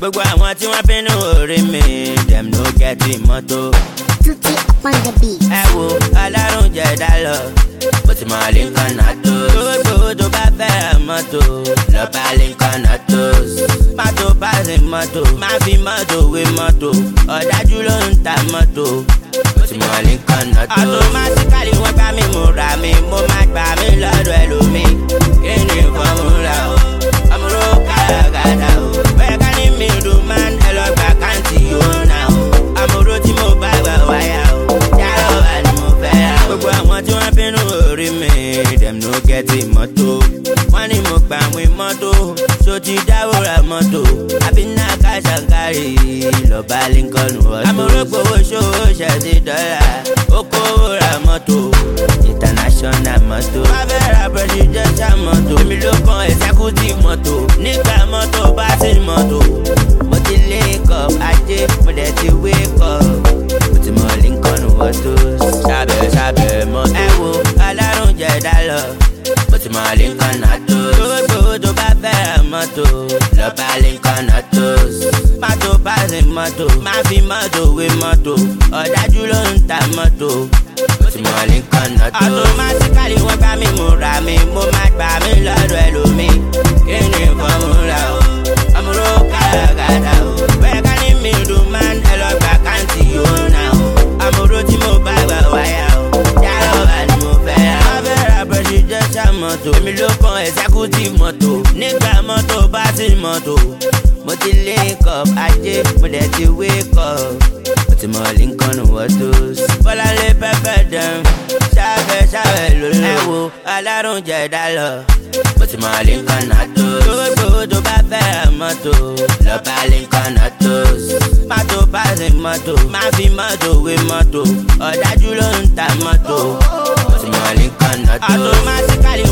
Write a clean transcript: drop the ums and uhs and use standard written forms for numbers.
Gbogbo àwọn tí wọ́n bínú orí mi, dem no get the mọ́tò. Tutti up on the beat. Ẹ wo Ọlọ́run jẹ̀dá lọ, mo ti mọ Lincoln Autos. Gbogbo tó bá fẹ́ ra mọ́tò, lọ bá Lincoln Autos. Mọ́tò pàṣẹ mọ́tò, máa fi mọ́tò wé mọ́tò. Ọ̀dájú ló ń ta mọ́tò, mo ti mọ Lincoln Autos. Automatically wọ́n bá mi mú ra mi, mo máa gbà mí lọ́dọ̀ ẹlòmíì. Kí ni fọ́múlà o? Àmúrò káràkátà o. Bẹ́ẹ̀ ká ní mi dùn máa ń ẹlọ́gbà káǹtì yóò nà o. Àmúrò tí mo bá gbà wáyà o. Yàrá wà ní mo fẹ́ ra o. Gbogbo àwọn tí wọ́n bínú orí mi, dem no get the mọ́tò. Wọ́n ní mo gbà wí mọ́tò, so ti dáwó ra mọ́tò. Àbí náà ká ṣàǹkárì, lọ́ba Lincoln Autos. Àmúrò gbowó ṣòwò ṣẹ̀dí dọ́là, ó kówó ra mọ́tò. International mọ́tò. Má fẹ́ ra presidential mọ́tò. Èmi ló kan executive mọ́tò. Nígbà mọ́tò bá sí mọ́tò. Mo ti link up ajé, mo dẹ̀ ti wake up. Mo ti mọ Lincoln Autos. Sábẹ̀ mọ́tò. Ẹ wo Ọlọ́run jẹ̀dá lọ. Mo ti mọ Lincoln Autos. Gbogbo tó bá fẹ́ ra mọ́tò. Lọ bá Lincoln Autos. Mọ́tò pàṣẹ mọ́tò. Má fi mọ́tò wé mọ́tò. Ọ̀dájú ló ń ta mọ́tò. Mo ti mọ Lincoln Autos. Automatically wọ́n bá mi mú ra mi, mo máa gbà mí lọ́dọ̀ ẹlòmíì. Kí ni fọ́múlà o? Àmúrò káràkátà o. Bẹ́ẹ̀ ká ní mi dùn máa ń ẹlọ́gbà káǹtì yóò nà o. Àmúrò tí mo bá gbà wáyà o. Yàrá wà ní mo fẹ́ ra o. Má fẹ́ ra presidential mọ́tò. Èmi ló kan executive mọ́tò. Nígbà mọ́tò bá sí mọ́tò. Mo ti link up ajé, mo dẹ̀ ti wake up. Mo ti mọ Lincoln Autos. Bọ́láńlé pẹ́pẹ́ dẹ̀m, ṣáfẹ́ ló lò. Ẹ wo Ọlọ́run jẹ̀dá lọ, mo ti mọ Lincoln Autos. Gbogbo tó bá fẹ́ ra mọ́tò, lọ bá Lincoln Autos. Mọ́tò pàṣẹ mọ́tò, máa fi mọ́tò wé mọ́tò. Ọ̀dájú ló ń ta mọ́tò, mo ti mọ Lincoln Autos. Automatically